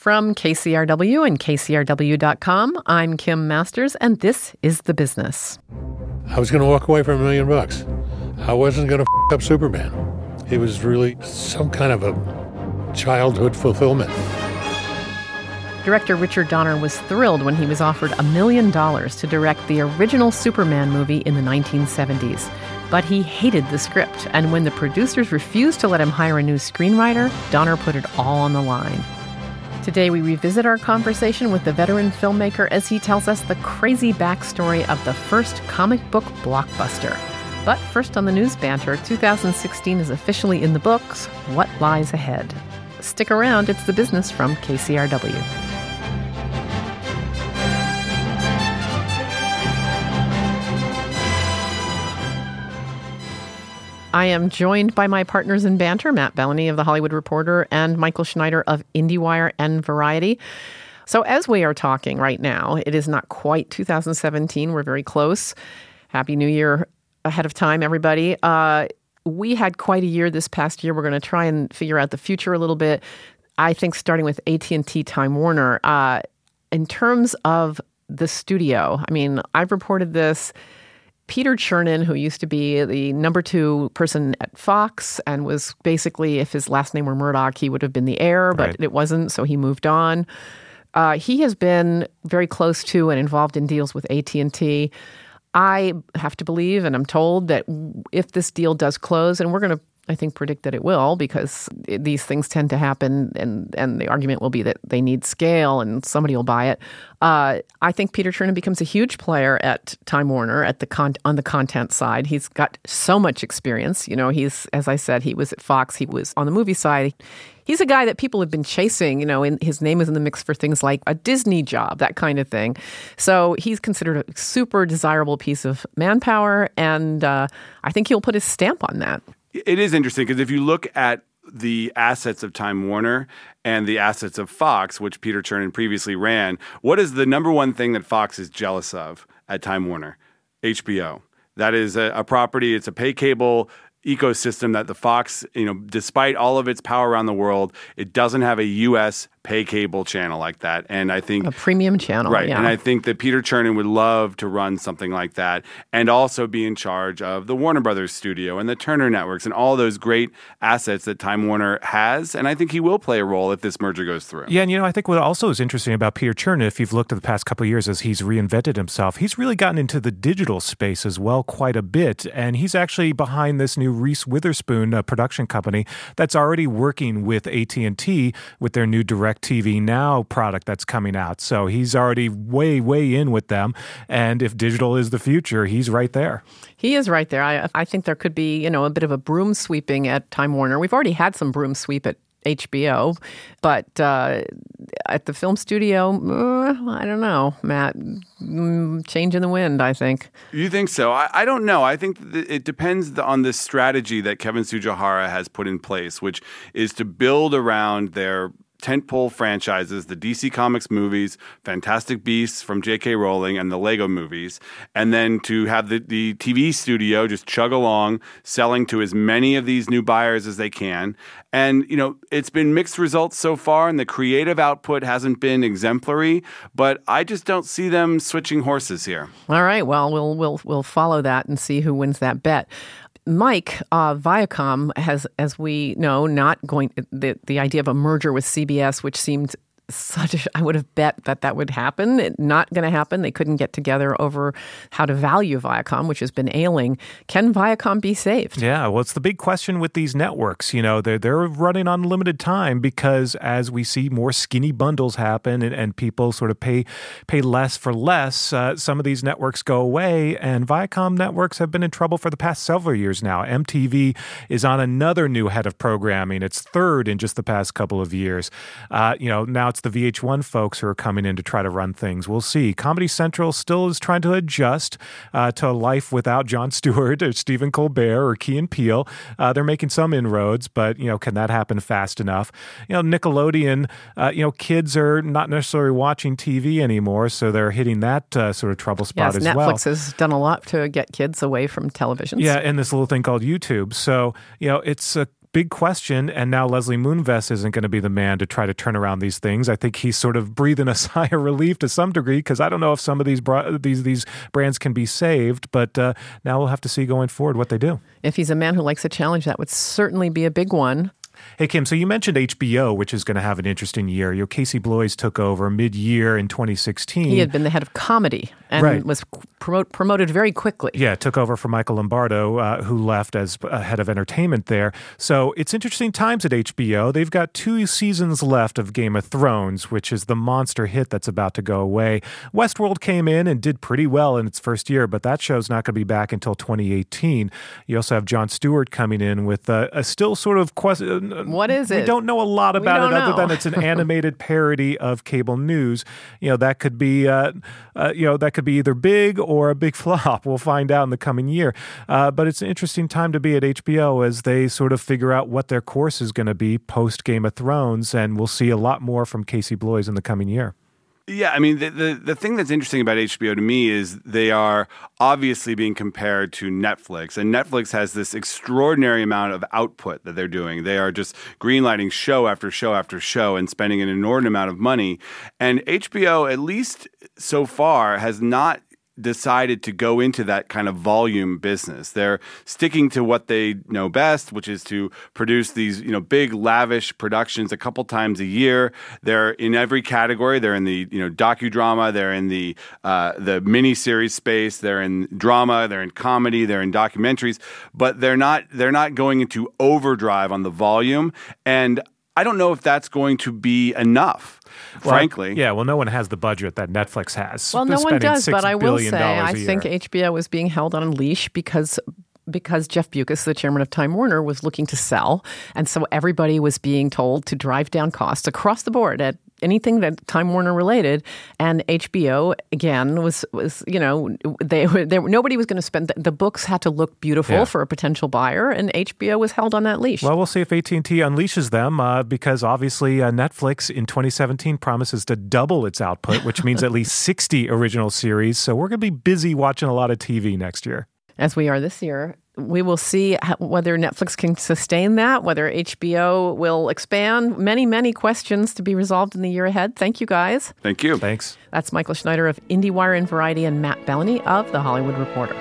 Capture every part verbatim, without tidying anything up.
From K C R W and K C R W dot com, I'm Kim Masters, and this is The Business. I was going to walk away for a million bucks. I wasn't going to f*** up Superman. It was really some kind of a childhood fulfillment. Director Richard Donner was thrilled when he was offered a million dollars to direct the original Superman movie in the nineteen seventies. But he hated the script, and when the producers refused to let him hire a new screenwriter, Donner put it all on the line. Today, we revisit our conversation with the veteran filmmaker as he tells us the crazy backstory of the first comic book blockbuster. But first on the news banter, two thousand sixteen is officially in the books. What lies ahead? Stick around, it's The Business from K C R W. I am joined by my partners in banter, Matt Bellany of The Hollywood Reporter and Michael Schneider of IndieWire and Variety. So as we are talking right now, it is not quite two thousand seventeen. We're very close. Happy New Year ahead of time, everybody. Uh, we had quite a year this past year. We're going to try and figure out the future a little bit. I think starting with A T and T Time Warner. Uh, in terms of the studio, I mean, I've reported this. Peter Chernin, who used to be the number two person at Fox and was basically, if his last name were Murdoch, he would have been the heir, but right. It wasn't, so he moved on. Uh, he has been very close to and involved in deals with A T and T. I have to believe, and I'm told, that if this deal does close, and we're going to, I think, predict that it will, because these things tend to happen, and, and the argument will be that they need scale and somebody will buy it. Uh, I think Peter Chernin becomes a huge player at Time Warner at the con- on the content side. He's got so much experience. You know, he's, as I said, he was at Fox. He was on the movie side. He's a guy that people have been chasing. You know, and his name is in the mix for things like a Disney job, that kind of thing. So he's considered a super desirable piece of manpower, and uh, I think he'll put his stamp on that. It is interesting because if you look at the assets of Time Warner and the assets of Fox, which Peter Chernin previously ran, what is the number one thing that Fox is jealous of at Time Warner? H B O. That is a, a property. It's a pay cable ecosystem that the Fox, you know, despite all of its power around the world, it doesn't have a U S pay cable channel like that. And I think... A premium channel, Right. Yeah. And I think that Peter Chernin would love to run something like that and also be in charge of the Warner Brothers studio and the Turner Networks and all those great assets that Time Warner has. And I think he will play a role if this merger goes through. Yeah, and you know, I think what also is interesting about Peter Chernin, if you've looked at the past couple of years as he's reinvented himself, he's really gotten into the digital space as well quite a bit. And he's actually behind this new Reese Witherspoon uh, production company that's already working with A T and T with their new DirecTV Now product that's coming out. So he's already way, way in with them. And if digital is the future, he's right there. He is right there. I, I think there could be, you know, a bit of a broom sweeping at Time Warner. We've already had some broom sweep at H B O, but uh, at the film studio, uh, I don't know, Matt. Mm, change in the wind, I think. You think so? I, I don't know. I think th- it depends on the strategy that Kevin Tsujihara has put in place, which is to build around their tentpole franchises, the D C Comics movies, Fantastic Beasts from J K Rowling, and the Lego movies, and then to have the, the T V studio just chug along, selling to as many of these new buyers as they can. And, you know, it's been mixed results so far, and the creative output hasn't been exemplary, but I just don't see them switching horses here. All right, well, we'll we'll we'll follow that and see who wins that bet. Mike, uh, Viacom has, as we know, not going the the idea of a merger with C B S, which seemed such a, I would have bet that that would happen. It, not going to happen. They couldn't get together over how to value Viacom, which has been ailing. Can Viacom be saved? Yeah, well, it's the big question with these networks. You know, they're, they're running on limited time because as we see more skinny bundles happen and, and people sort of pay pay less for less, uh, some of these networks go away. And Viacom networks have been in trouble for the past several years now. M T V is on another new head of programming. It's third in just the past couple of years. Uh, you know, now it's the V H one folks who are coming in to try to run things. We'll see. Comedy Central still is trying to adjust uh, to a life without Jon Stewart or Stephen Colbert or Key and Peele. Uh, they're making some inroads, but, you know, can that happen fast enough? You know, Nickelodeon, uh, you know, kids are not necessarily watching T V anymore, so they're hitting that uh, sort of trouble spot yes, as Netflix well. Netflix has done a lot to get kids away from televisions. Yeah, and this little thing called YouTube. So, you know, it's a big question. And now Leslie Moonves isn't going to be the man to try to turn around these things. I think he's sort of breathing a sigh of relief to some degree, because I don't know if some of these bra- these these brands can be saved. But uh, now we'll have to see going forward what they do. If he's a man who likes a challenge, that would certainly be a big one. Hey, Kim, so you mentioned H B O, which is going to have an interesting year. You know, Casey Bloys took over mid-year in twenty sixteen. He had been the head of comedy and Right. was promote, promoted very quickly. Yeah, took over for Michael Lombardo, uh, who left as uh, head of entertainment there. So it's interesting times at H B O. They've got two seasons left of Game of Thrones, which is the monster hit that's about to go away. Westworld came in and did pretty well in its first year, but that show's not going to be back until twenty eighteen. You also have Jon Stewart coming in with uh, a still sort of question. What is it? We don't know a lot about don't it other know. than it's an animated parody of cable news. You know, that could be, uh, uh, you know, that could be either big or a big flop. We'll find out in the coming year. Uh, but it's an interesting time to be at H B O as they sort of figure out what their course is going to be post Game of Thrones, and we'll see a lot more from Casey Bloys in the coming year. Yeah, I mean, the, the the thing that's interesting about H B O to me is they are obviously being compared to Netflix. And Netflix has this extraordinary amount of output that they're doing. They are just greenlighting show after show after show and spending an inordinate amount of money. And H B O, at least so far, has not decided to go into that kind of volume business. They're sticking to what they know best, which is to produce these, you know, big lavish productions a couple times a year. They're in every category. They're in the, you know, docudrama, they're in the uh, the miniseries space, they're in drama, they're in comedy, they're in documentaries, but they're not they're not going into overdrive on the volume. And I don't know if that's going to be enough. Well, frankly. Yeah, well, no one has the budget that Netflix has. Well, no one spending does, six but I will billion say dollars I a think year. H B O is being held on a leash because because Jeff Bewkes, the chairman of Time Warner, was looking to sell. And so everybody was being told to drive down costs across the board at anything that Time Warner related. And H B O, again, was, was you know, they, they nobody was going to spend, the, the books had to look beautiful Yeah. for a potential buyer, and H B O was held on that leash. Well, we'll see if A T and T unleashes them uh, because obviously uh, Netflix in twenty seventeen promises to double its output, which means at least sixty original series. So we're going to be busy watching a lot of T V next year. As we are this year. We will see how, whether Netflix can sustain that, whether H B O will expand. Many, many questions to be resolved in the year ahead. Thank you, guys. Thank you. Thanks. That's Michael Schneider of IndieWire and Variety and Matt Bellany of The Hollywood Reporter.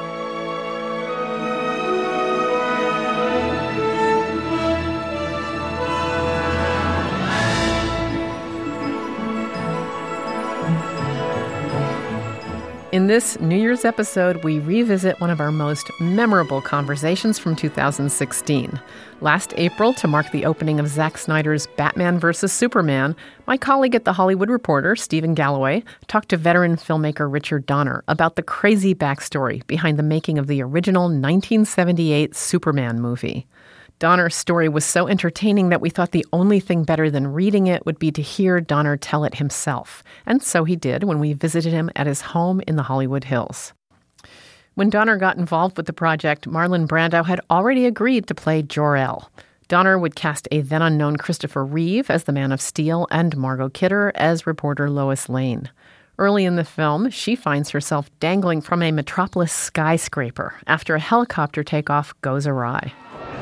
In this New Year's episode, we revisit one of our most memorable conversations from two thousand sixteen. Last April, to mark the opening of Zack Snyder's Batman versus Superman, my colleague at The Hollywood Reporter, Stephen Galloway, talked to veteran filmmaker Richard Donner about the crazy backstory behind the making of the original nineteen seventy-eight Superman movie. Donner's story was so entertaining that we thought the only thing better than reading it would be to hear Donner tell it himself. And so he did when we visited him at his home in the Hollywood Hills. When Donner got involved with the project, Marlon Brando had already agreed to play Jor-El. Donner would cast a then-unknown Christopher Reeve as the Man of Steel and Margot Kidder as reporter Lois Lane. Early in the film, she finds herself dangling from a metropolis skyscraper after a helicopter takeoff goes awry.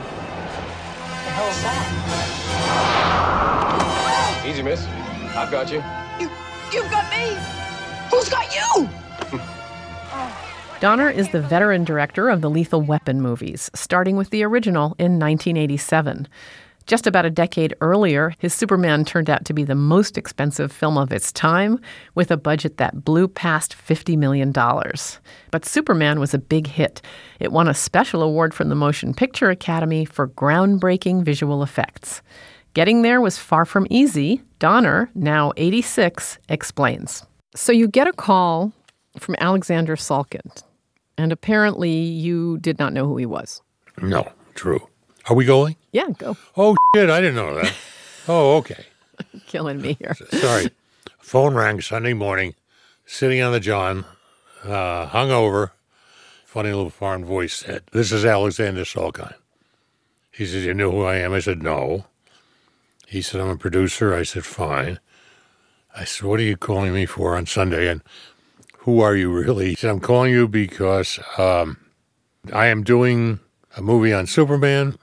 Easy, miss. I've got you. You, you've got me. Who's got you? Donner is the veteran director of the Lethal Weapon movies, starting with the original in nineteen eighty-seven. Just about a decade earlier, his Superman turned out to be the most expensive film of its time, with a budget that blew past fifty million dollars. But Superman was a big hit. It won a special award from the Motion Picture Academy for groundbreaking visual effects. Getting there was far from easy. Donner, now eighty-six, explains. So you get a call from Alexander Salkind, and apparently you did not know who he was. No, true. Are we going? Yeah, go. Oh, shit, I didn't know that. Oh, okay. Killing me here. Sorry. Phone rang Sunday morning, sitting on the John, uh, hungover. Funny little foreign voice said, "This is Alexander Salkind." He said, "You know who I am?" I said, "No." He said, "I'm a producer." I said, "Fine." I said, "What are you calling me for on Sunday? And who are you really?" He said, "I'm calling you because um, I am doing a movie on Superman,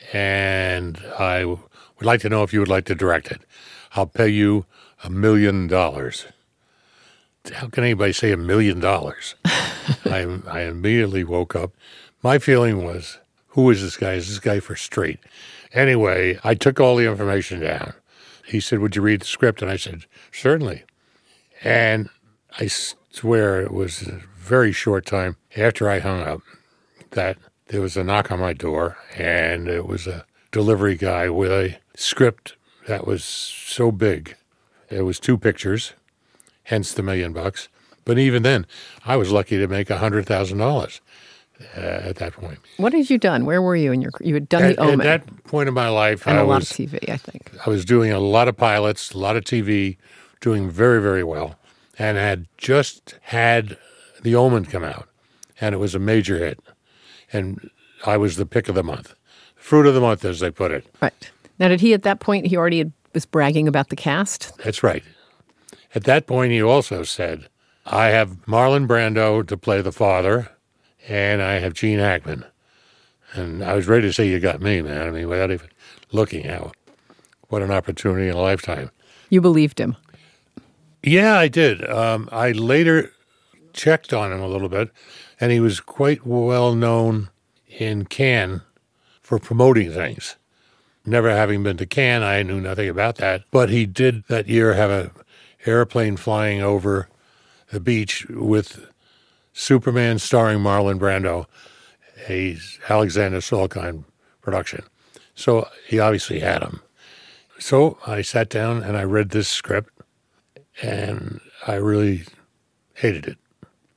and I would like to know if you would like to direct it. I'll pay you a million dollars. How can anybody say a million dollars? I I immediately woke up. My feeling was, who is this guy? Is this guy for straight? Anyway, I took all the information down. He said, would you read the script? And I said, certainly. And I swear it was a very short time after I hung up that there was a knock on my door, and it was a delivery guy with a script that was so big. It was two pictures, hence the million bucks. But even then, I was lucky to make one hundred thousand dollars uh, at that point. What had you done? Where were you? In your, you had done at, The Omen. At that point in my life, and I a lot was, of T V, I think. I was doing a lot of pilots, a lot of T V, doing very, very well, and had just had The Omen come out, and it was a major hit. And I was the pick of the month. Fruit of the month, as they put it. Right. Now, did he at that point, he already had, was bragging about the cast? That's right. At that point, he also said, I have Marlon Brando to play the father, and I have Gene Hackman. And I was ready to say, you got me, man. I mean, without even looking out. What an opportunity in a lifetime. You believed him? Yeah, I did. Um, I later checked on him a little bit, and he was quite well known in Cannes for promoting things. Never having been to Cannes, I knew nothing about that. But he did that year have an airplane flying over the beach with Superman starring Marlon Brando, a Alexander Salkind production. So he obviously had him. So I sat down and I read this script, and I really hated it.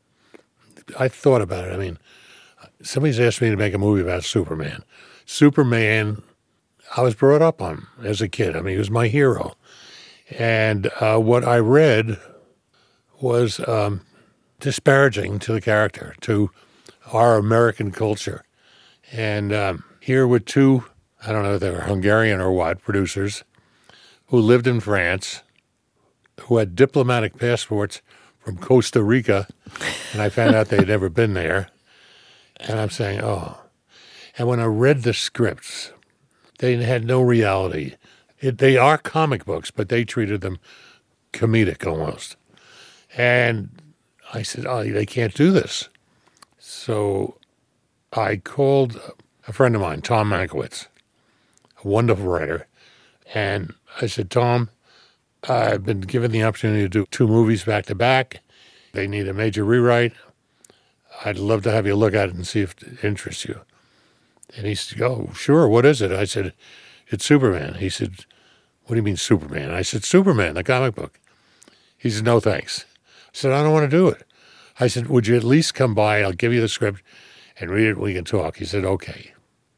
I thought about it. I mean, somebody's asked me to make a movie about Superman. Superman, I was brought up on as a kid. I mean, he was my hero. And uh, what I read was um, disparaging to the character, to our American culture. And um, here were two, I don't know if they were Hungarian or what, producers, who lived in France, who had diplomatic passports from Costa Rica, and I found out they'd never been there. And I'm saying, oh. And when I read the scripts, they had no reality. It, they are comic books, but they treated them comedic almost. And I said, oh, they can't do this. So I called a friend of mine, Tom Mankiewicz, a wonderful writer, and I said, Tom, I've been given the opportunity to do two movies back to back. They need a major rewrite. I'd love to have you look at it and see if it interests you. And he said, oh, sure, what is it? I said, it's Superman. He said, what do you mean Superman? I said, Superman, the comic book. He said, no, thanks. I said, I don't want to do it. I said, would you at least come by? I'll give you the script and read it. We can talk. He said, okay.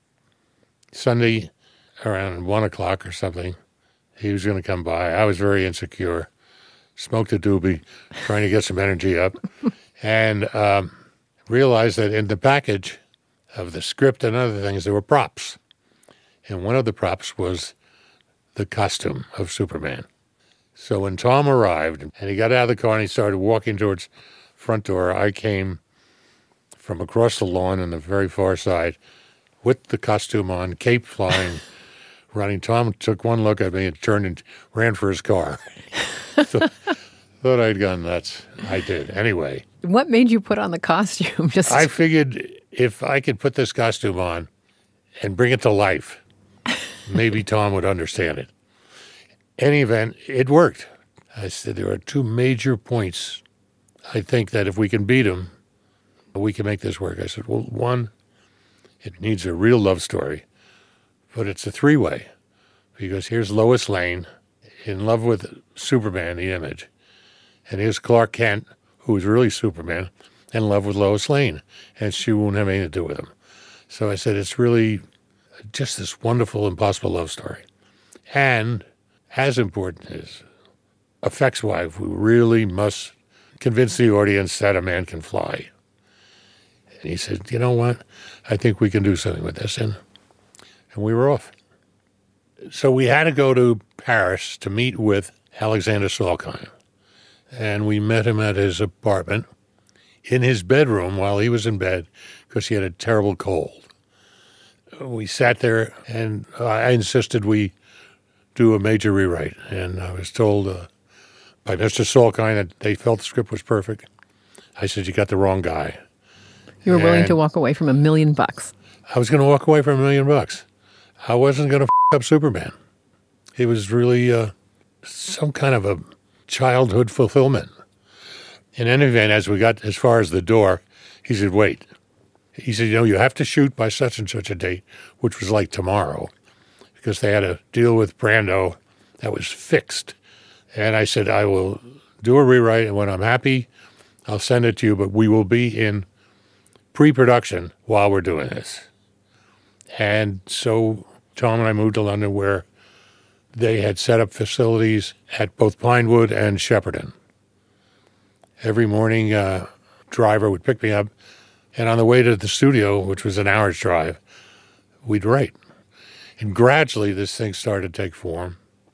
Sunday around one o'clock or something, he was going to come by. I was very insecure, smoked a doobie, trying to get some energy up, and um, realized that in the package of the script and other things, there were props. And one of the props was the costume of Superman. So when Tom arrived and he got out of the car and he started walking towards the front door, I came from across the lawn on the very far side with the costume on, cape flying, running. Tom took one look at me and turned and ran for his car. Thought, thought I'd gone nuts. I did. Anyway. What made you put on the costume? Just I figured if I could put this costume on and bring it to life, maybe Tom would understand it. Any event, it worked. I said there are two major points. I think that if we can beat them, we can make this work. I said, well, one, it needs a real love story, but it's a three-way, because here's Lois Lane in love with Superman, the image, and here's Clark Kent, who is really Superman, in love with Lois Lane, and she won't have anything to do with him. So I said, it's really just this wonderful, impossible love story. And as important is effects-wise, we really must convince the audience that a man can fly. And he said, you know what? I think we can do something with this. And, and we were off. So we had to go to Paris to meet with Alexander Salkind. And we met him at his apartment in his bedroom while he was in bed because he had a terrible cold. we sat there, and I insisted we do a major rewrite. And I was told uh, by Mister Salkind that they felt the script was perfect. I said, you got the wrong guy. You were willing And to walk away from a million bucks. I was going to walk away from a million bucks. I wasn't going to f- up Superman. It was really uh, some kind of a childhood fulfillment. In any event, as we got as far as the door, he said, wait. He said, you know, you have to shoot by such and such a date, which was like tomorrow, because they had a deal with Brando that was fixed. And I said, I will do a rewrite, and when I'm happy, I'll send it to you, but we will be in pre-production while we're doing this. And so Tom and I moved to London, where they had set up facilities at both Pinewood and Shepperton. Every morning, uh, driver would pick me up, and on the way to the studio, which was an hour's drive, we'd write. And gradually, this thing started to take form.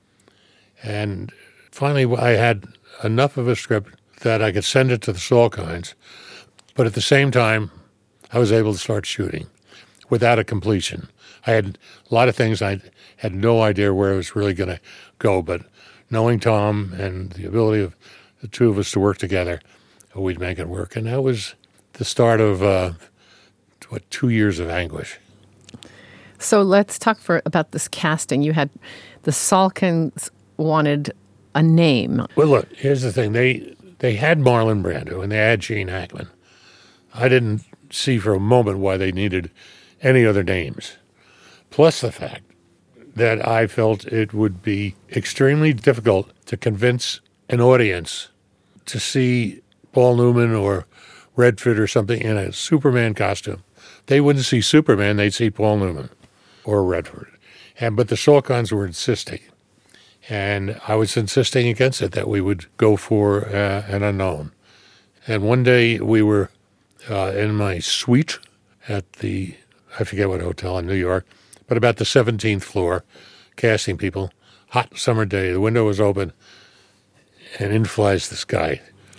And finally, I had enough of a script that I could send it to the Salkinds, but at the same time, I was able to start shooting without a completion. I had a lot of things I had no idea where it was really going to go, but knowing Tom and the ability of the two of us to work together, we'd make it work. And that was the start of, uh, what, two years of anguish. So let's talk for about this casting. You had the Salkinds wanted a name. Well, look, here's the thing. They they had Marlon Brando and they had Gene Hackman. I didn't see for a moment why they needed any other names. Plus the fact that I felt it would be extremely difficult to convince an audience to see Paul Newman or Redford or something in a Superman costume. They wouldn't see Superman, they'd see Paul Newman or Redford. And but the Salkinds were insisting. And I was insisting against it, that we would go for uh, an unknown. And one day we were uh, in my suite at the, I forget what hotel in New York, but about the seventeenth floor, casting people. Hot summer day, the window was open, and in flies this guy.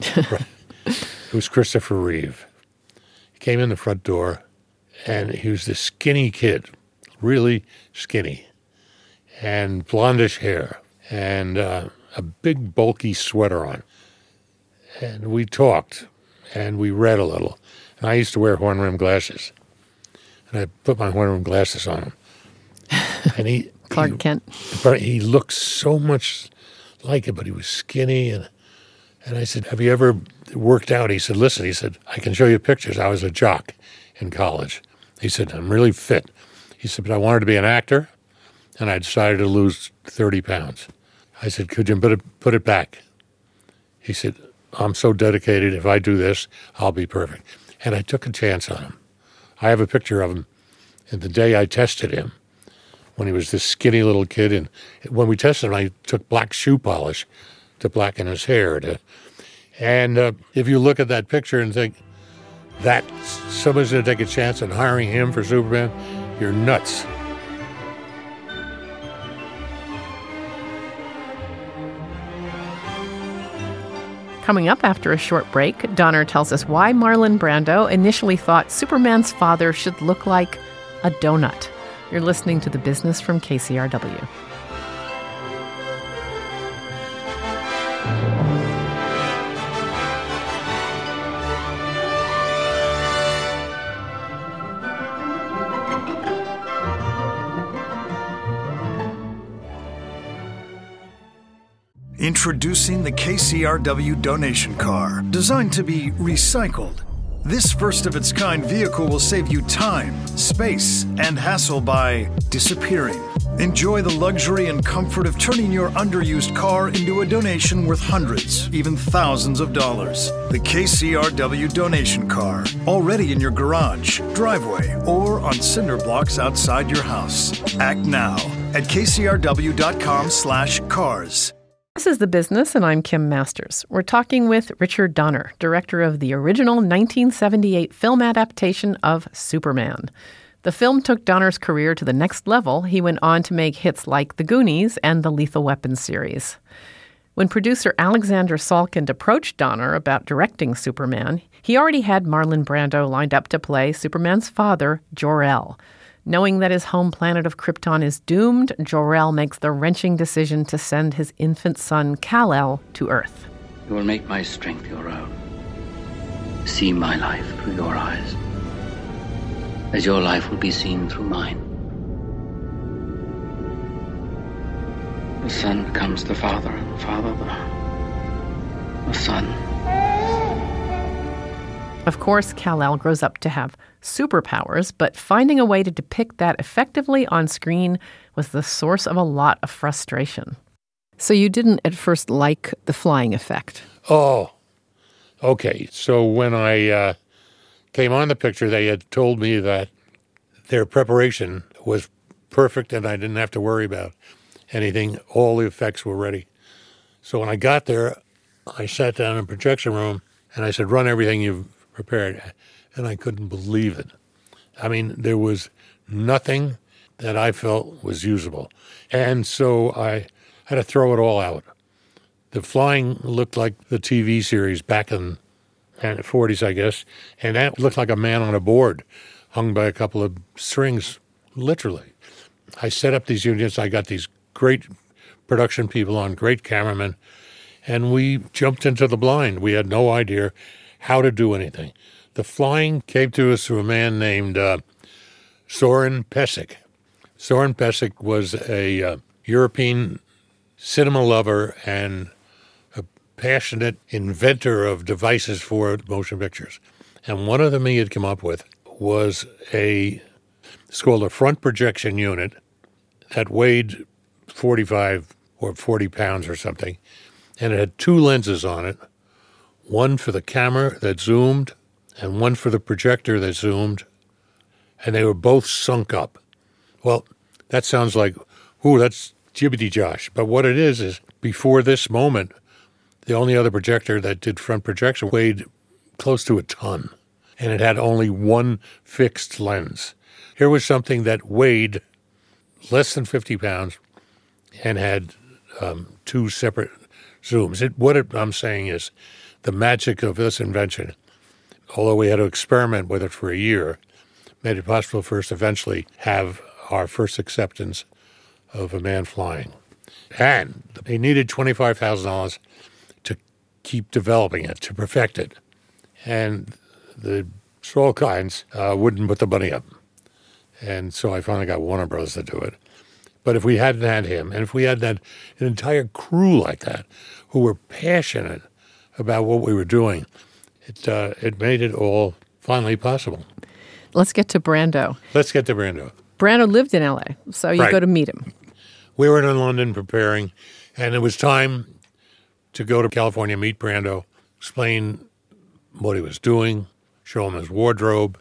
It was Christopher Reeve. He came in the front door, and he was this skinny kid, really skinny, and blondish hair, and uh, a big bulky sweater on. And we talked, and we read a little. And I used to wear horn-rimmed glasses. And I put my horn-rimmed glasses on him. And he Clark he, Kent. But he looked so much like it, but he was skinny. And and I said, have you ever worked out? He said, listen, he said, I can show you pictures. I was a jock in college. He said, I'm really fit. He said, but I wanted to be an actor, and I decided to lose thirty pounds. I said, could you put it, put it back? He said, I'm so dedicated. If I do this, I'll be perfect. And I took a chance on him. I have a picture of him. And the day I tested him, when he was this skinny little kid, and when we tested him, I took black shoe polish to blacken his hair. To, and uh, if you look at that picture and think, that somebody's going to take a chance on hiring him for Superman, you're nuts. Coming up after a short break, Donner tells us why Marlon Brando initially thought Superman's father should look like a donut. You're listening to The Business from K C R W. Introducing the K C R W donation car, designed to be recycled. This first-of-its-kind vehicle will save you time, space, and hassle by disappearing. Enjoy the luxury and comfort of turning your underused car into a donation worth hundreds, even thousands of dollars. The K C R W donation car, already in your garage, driveway, or on cinder blocks outside your house. Act now at k c r w dot com slash cars. This is The Business, and I'm Kim Masters. We're talking with Richard Donner, director of the original nineteen seventy-eight film adaptation of Superman. The film took Donner's career to the next level. He went on to make hits like The Goonies and the Lethal Weapon series. When producer Alexander Salkind approached Donner about directing Superman, he already had Marlon Brando lined up to play Superman's father, Jor-El. Knowing that his home planet of Krypton is doomed, Jor-El makes the wrenching decision to send his infant son, Kal-El, to Earth. You will make my strength your own. See my life through your eyes, as your life will be seen through mine. The son becomes the father, and the father the, the son. Of course, Kal-El grows up to have superpowers, but finding a way to depict that effectively on screen was the source of a lot of frustration. So you didn't at first like the flying effect? Oh, okay. So when I uh, came on the picture, they had told me that their preparation was perfect and I didn't have to worry about anything. All the effects were ready. So when I got there, I sat down in the projection room and I said, run everything you've prepared. And I couldn't believe it. I mean, there was nothing that I felt was usable. And so I had to throw it all out. The flying looked like the T V series back in the forties, I guess, and that looked like a man on a board hung by a couple of strings, literally. I set up these units. I got these great production people on, great cameramen, and we jumped into the blind. We had no idea how to do anything. The flying came to us through a man named uh, Soren Pesek. Soren Pesek was a uh, European cinema lover and a passionate inventor of devices for motion pictures. And one of them he had come up with was a, it's called a front projection unit that weighed forty-five or forty pounds or something. And it had two lenses on it, one for the camera that zoomed and one for the projector that zoomed. And they were both sunk up. Well, that sounds like, ooh, that's jibbity josh. But what it is, is before this moment, the only other projector that did front projection weighed close to a ton. And it had only one fixed lens. Here was something that weighed less than fifty pounds and had um, two separate zooms. It, what it, I'm saying is the magic of this invention, although we had to experiment with it for a year, made it possible for us to eventually have our first acceptance of a man flying. And they needed twenty-five thousand dollars to keep developing it, to perfect it. And the Salkinds uh, wouldn't put the money up. And so I finally got Warner Bros. To do it. But if we hadn't had him, and if we hadn't had an entire crew like that who were passionate about what we were doing, it uh, it made it all finally possible. Let's get to Brando. Let's get to Brando. Brando lived in L A, so you Right. go to meet him. We were in London preparing, and it was time to go to California, meet Brando, explain what he was doing, show him his wardrobe.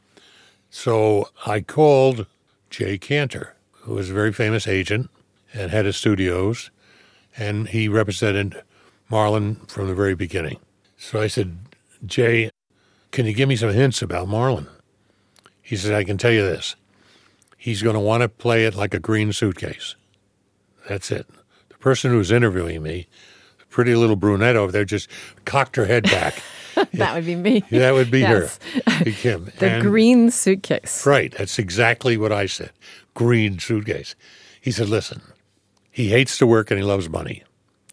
So I called Jay Cantor, who was a very famous agent and head of studios, and he represented Marlon from the very beginning. So I said, Jay, can you give me some hints about Marlon? He said, I can tell you this. He's going to want to play it like a green suitcase. That's it. The person who was interviewing me, the pretty little brunette over there, just cocked her head back. That would be me. That would be Yes. her. Be Kim. The And- green suitcase. Right. That's exactly what I said. Green suitcase. He said, listen, he hates to work and he loves money.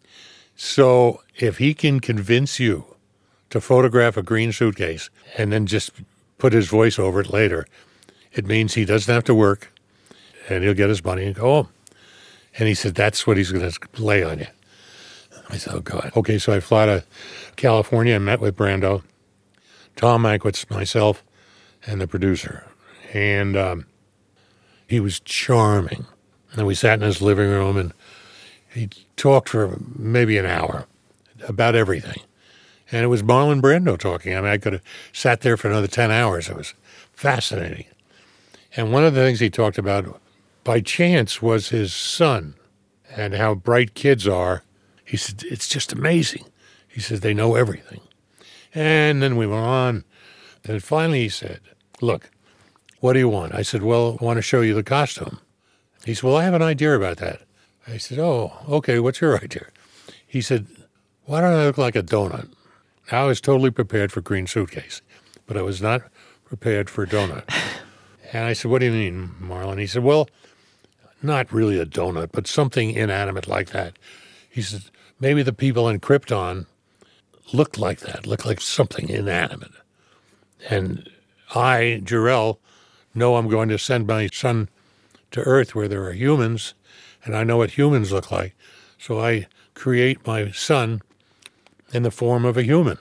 So if he can convince you to photograph a green suitcase and then just put his voice over it later, it means he doesn't have to work and he'll get his money and go home. And he said, that's what he's going to lay on you. I said, oh, God. Okay, so I flew to California and met with Brando, Tom Mankiewicz, myself, and the producer. And um, he was charming. And we sat in his living room and he talked for maybe an hour about everything. And it was Marlon Brando talking. I mean, I could have sat there for another ten hours. It was fascinating. And one of the things he talked about, by chance, was his son and how bright kids are. He said, it's just amazing. He said, they know everything. And then we went on. And finally he said, look, what do you want? I said, well, I want to show you the costume. He said, well, I have an idea about that. I said, oh, okay, what's your idea? He said, why don't I look like a donut? I was totally prepared for green suitcase, but I was not prepared for donut. And I said, what do you mean, Marlon? He said, well, not really a donut, but something inanimate like that. He said, maybe the people in Krypton looked like that, looked like something inanimate. And I, Jor-El, know I'm going to send my son to Earth where there are humans, and I know what humans look like. So I create my son in the form of a human.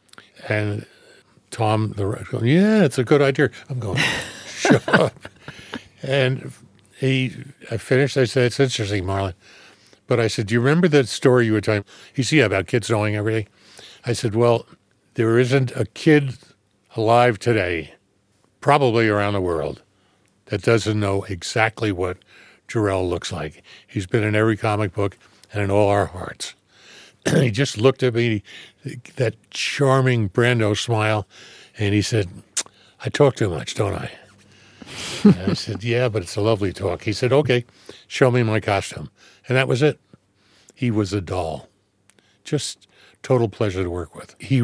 And Tom, the going, yeah, it's a good idea. I'm going, shut up. And he, I finished. I said, it's interesting, Marlon. But I said, do you remember that story you were telling? He said, yeah, about kids knowing everything. I said, well, there isn't a kid alive today, probably around the world, that doesn't know exactly what Jor-El looks like. He's been in every comic book and in all our hearts. He just looked at me, that charming Brando smile, and he said, I talk too much, don't I? And I said, yeah, but it's a lovely talk. He said, okay, show me my costume. And that was it. He was a doll. Just total pleasure to work with. He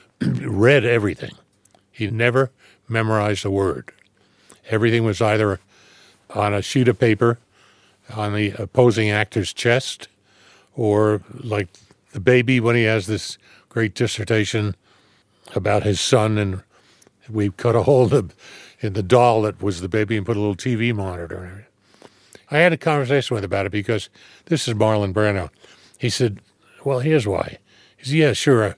read everything. He never memorized a word. Everything was either on a sheet of paper, on the opposing actor's chest, or like the baby when he has this great dissertation about his son, and we cut a hole in the, in the doll that was the baby and put a little T V monitor in it. I had a conversation with him about it because this is Marlon Brando. He said, well, here's why. He said, yeah, sure,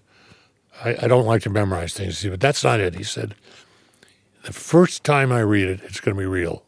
I, I don't like to memorize things, but that's not it. He said, the first time I read it, it's going to be real.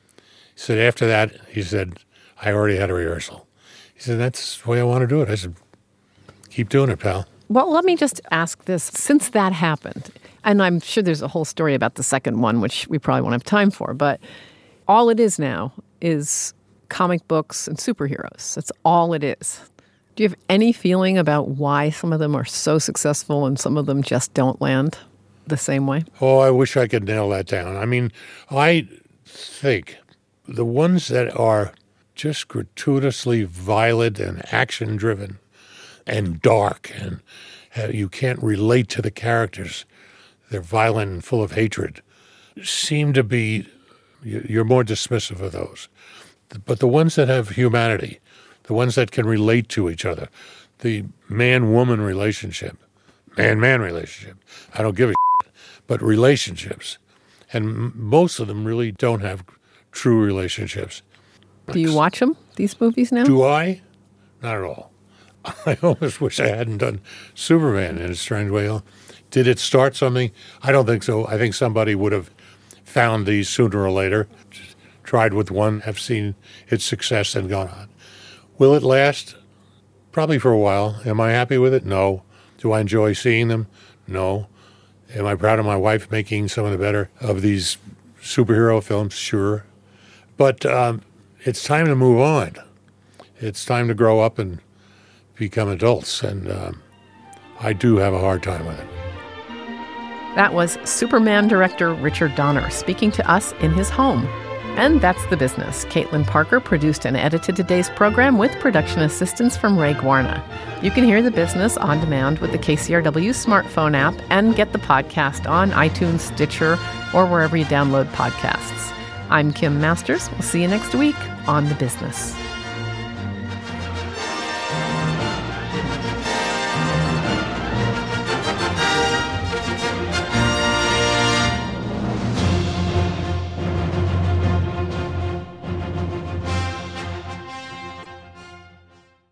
He said, after that, he said, I already had a rehearsal. He said, that's the way I want to do it. I said, keep doing it, pal. Well, let me just ask this. Since that happened, and I'm sure there's a whole story about the second one, which we probably won't have time for, but all it is now is comic books and superheroes. That's all it is. Do you have any feeling about why some of them are so successful and some of them just don't land the same way? Oh, I wish I could nail that down. I mean, I think the ones that are just gratuitously violent and action-driven and dark, and uh, you can't relate to the characters, they're violent and full of hatred, seem to be, you're more dismissive of those. But the ones that have humanity, the ones that can relate to each other, the man-woman relationship, man-man relationship, I don't give a shit, but relationships. And most of them really don't have true relationships. Do you watch them, these movies now? Do I? Not at all. I almost wish I hadn't done Superman in a strange way. Did it start something? I don't think so. I think somebody would have found these sooner or later, tried with one, have seen its success and gone on. Will it last? Probably for a while. Am I happy with it? No. Do I enjoy seeing them? No. Am I proud of my wife making some of the better of these superhero films? Sure. But um, it's time to move on. It's time to grow up and become adults, and um, I do have a hard time with it. That was Superman director Richard Donner speaking to us in his home. And that's The Business. Caitlin Parker produced and edited today's program with production assistance from Ray Guarna. You can hear The Business on demand with the K C R W smartphone app and get the podcast on iTunes, Stitcher, or wherever you download podcasts. I'm Kim Masters. We'll see you next week on The Business.